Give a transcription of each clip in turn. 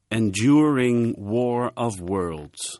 Enduring War of Worlds.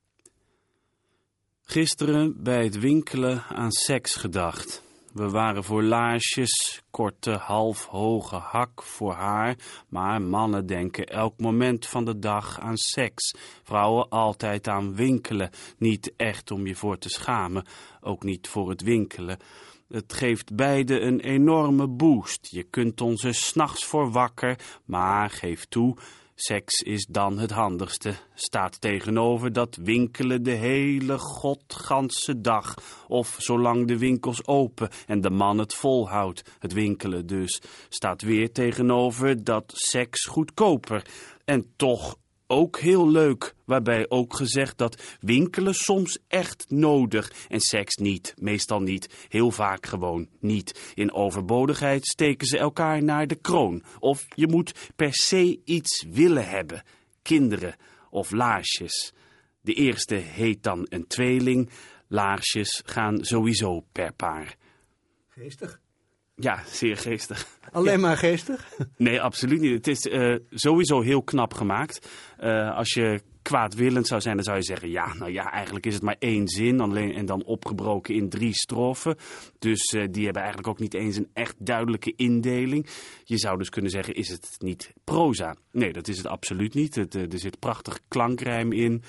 Gisteren bij het winkelen aan seks gedacht. We waren voor laarsjes, korte, halfhoge hak voor haar, maar mannen denken elk moment van de dag aan seks. Vrouwen altijd aan winkelen, niet echt om je voor te schamen, ook niet voor het winkelen. Het geeft beide een enorme boost. Je kunt ons er 's nachts voor wakker, maar geef toe, seks is dan het handigste. Staat tegenover dat winkelen de hele godganse dag. Of zolang de winkels open en de man het volhoudt. Het winkelen dus. Staat weer tegenover dat seks goedkoper. En toch ook heel leuk. Waarbij ook gezegd dat winkelen soms echt nodig en seks niet, meestal niet, heel vaak gewoon niet. In overbodigheid steken ze elkaar naar de kroon. Of je moet per se iets willen hebben. Kinderen of laarsjes. De eerste heet dan een tweeling. Laarsjes gaan sowieso per paar. Geestig? Ja, zeer geestig. Alleen maar geestig? Nee, absoluut niet. Het is sowieso heel knap gemaakt. Als je kwaadwillend zou zijn, dan zou je zeggen, ja, nou ja, eigenlijk is het maar 1 zin en dan opgebroken in 3 strofen. Dus die hebben eigenlijk ook niet eens een echt duidelijke indeling. Je zou dus kunnen zeggen, is het niet proza? Nee, dat is het absoluut niet. Er zit prachtig klankrijm in.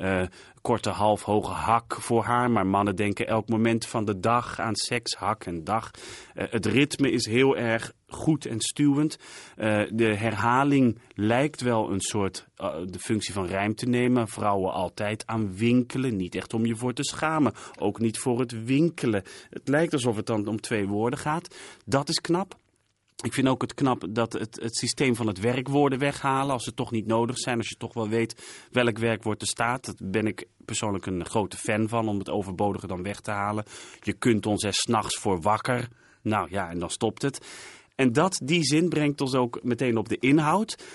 Korte halfhoge hak voor haar, maar mannen denken elk moment van de dag aan seks, hak en dag. Het ritme is heel erg goed en stuwend. De herhaling lijkt wel een soort de functie van rijm te nemen. Vrouwen altijd aan winkelen, niet echt om je voor te schamen. Ook niet voor het winkelen. Het lijkt alsof het dan om 2 woorden gaat. Dat is knap. Ik vind ook het knap dat het systeem van het werkwoorden weghalen, als ze toch niet nodig zijn, als je toch wel weet welk werkwoord er staat. Daar ben ik persoonlijk een grote fan van, om het overbodige dan weg te halen. Je kunt ons er 's nachts voor wakker. Nou ja, en dan stopt het. En die zin brengt ons ook meteen op de inhoud.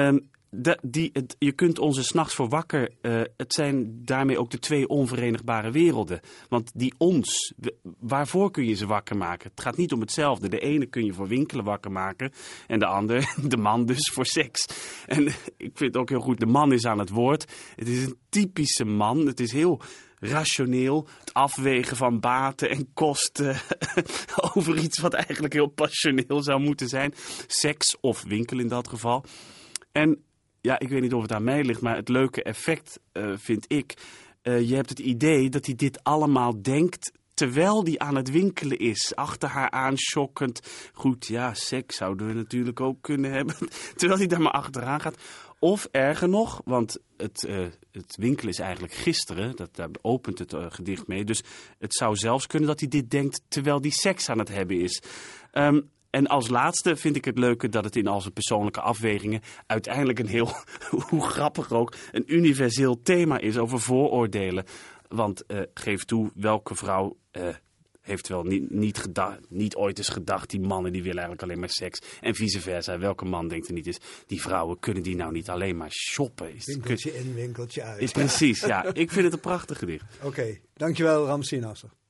Je kunt ons er 's nachts voor wakker. Het zijn daarmee ook de 2 onverenigbare werelden. Want die ons, waarvoor kun je ze wakker maken? Het gaat niet om hetzelfde. De ene kun je voor winkelen wakker maken. En de ander, de man dus, voor seks. En ik vind het ook heel goed, de man is aan het woord. Het is een typische man. Het is heel rationeel, het afwegen van baten en kosten over iets wat eigenlijk heel passioneel zou moeten zijn. Seks of winkel in dat geval. En ja, ik weet niet of het aan mij ligt, maar het leuke effect vind ik. Je hebt het idee dat hij dit allemaal denkt terwijl hij aan het winkelen is. Achter haar aanschokkend. Goed, ja, seks zouden we natuurlijk ook kunnen hebben. Terwijl hij daar maar achteraan gaat. Of erger nog, want het winkelen is eigenlijk gisteren. Daar opent het gedicht mee. Dus het zou zelfs kunnen dat hij dit denkt terwijl hij seks aan het hebben is. En als laatste vind ik het leuke dat het in al zijn persoonlijke afwegingen uiteindelijk een heel, hoe grappig ook, een universeel thema is over vooroordelen. Want geef toe, welke vrouw heeft wel niet ooit eens gedacht, die mannen die willen eigenlijk alleen maar seks. En vice versa, welke man denkt er niet eens, die vrouwen kunnen die nou niet alleen maar shoppen. Winkeltje in, winkeltje uit. Precies, ja. Ik vind het een prachtig gedicht. Oké, dankjewel Ramsi Nasser.